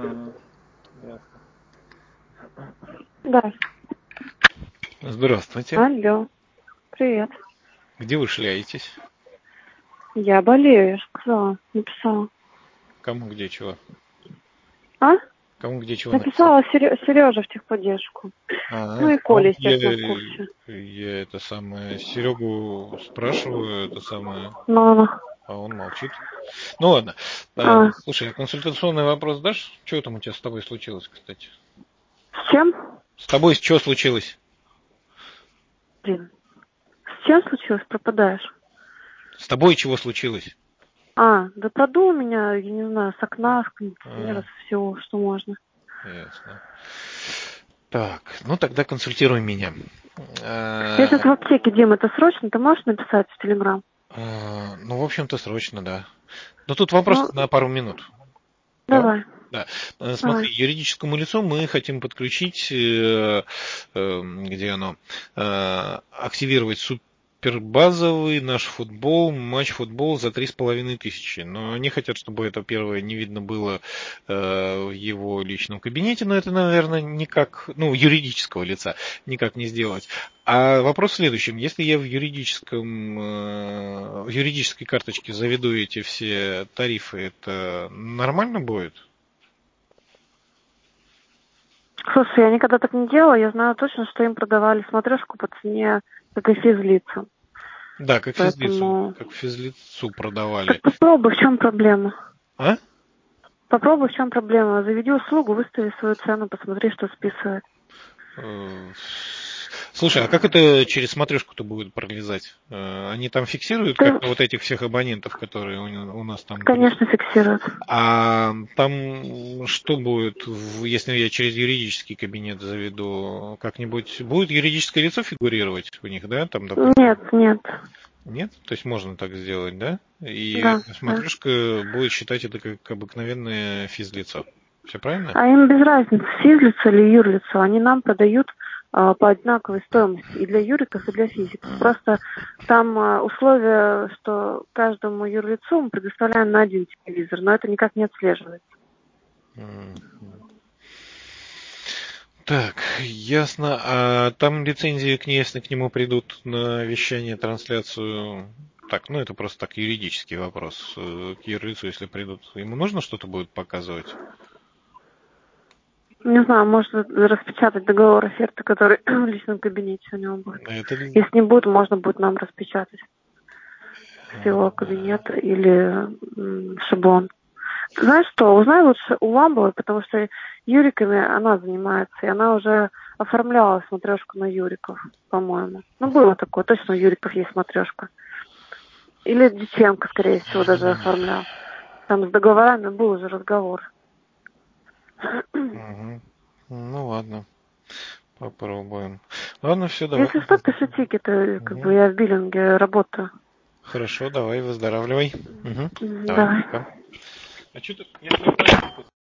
Ясно. Да. Здравствуйте. Алло. Привет. Где вы шляетесь? Я болею, я же сказала. Написала. Кому, где, чего? А? Кому, где, чего написал? Написала Сереже в техподдержку. Ну и Коля, естественно, в курсе. Я это самое Серегу спрашиваю, это самое, Ну. а он молчит. Ну ладно. А. Слушай, консультационный вопрос дашь? Что там у тебя с тобой случилось, кстати? С чем? С тобой что случилось? Блин. С чем случилось? Пропадаешь. С тобой чего случилось? Да продул меня, я не знаю, с окна, с кондиционера, с всего, что можно. Ясно. Так, ну тогда консультируй меня. Я сейчас в аптеке, Дим, это срочно? Ты можешь написать в Телеграм? Ну, в общем-то, срочно, да. Но тут вопрос на пару минут. Давай. Да. Смотри, юридическому лицу мы хотим подключить, где оно, активировать супербазовый наш футбол, матч-футбол за 3500. Но они хотят, чтобы это первое не видно было в его личном кабинете, но это, наверное, никак, юридического лица никак не сделать. А вопрос в следующем. Если я в юридической карточке заведу эти все тарифы, это нормально будет? Слушай, я никогда так не делала. Я знаю точно, что им продавали смотрешку по цене, как и физлицам. Да, как Поэтому... физлицу продавали. Так попробуй, в чем проблема? А? Попробуй, в чем проблема. Заведи услугу, выстави свою цену, посмотри, что списывает. Слушай, а как это через смотрешку-то будет пролезать? Они там фиксируют как-то вот этих всех абонентов, которые у нас там? Конечно, фиксируют. А там что будет, если я через юридический кабинет заведу? Как-нибудь будет юридическое лицо фигурировать у них, да? Там, допустим? Нет. Нет? То есть можно так сделать, да? И Да. смотрешка будет считать это как обыкновенное физлицо. Все правильно? А им без разницы, физлицо или юрлицо. Они нам продают по одинаковой стоимости и для юриков, и для физиков. Просто там условие, что каждому юрлицу мы предоставляем на один телевизор, но это никак не отслеживается. Так, ясно. А там лицензии, если к нему придут на вещание, трансляцию. Так, это просто так юридический вопрос. К юрлицу, если придут, ему нужно что-то будет показывать? Не знаю, может распечатать договор оферты, который в личном кабинете у него будет. Если не будет, можно будет нам распечатать с его кабинета или шаблон. Знаешь что, узнай лучше у Ламбовой, потому что юриками она занимается, и она уже оформляла смотрешку на юриков, по-моему. Было такое, точно у юриков есть смотрешка. Или Диченко, скорее всего, даже оформлял. Там с договорами был уже разговор. Ну ладно, попробуем. Ладно, все, давай. Если что, пиши тикеты, я в биллинге работаю. Хорошо, давай, выздоравливай. Давай. Пока. А что ты,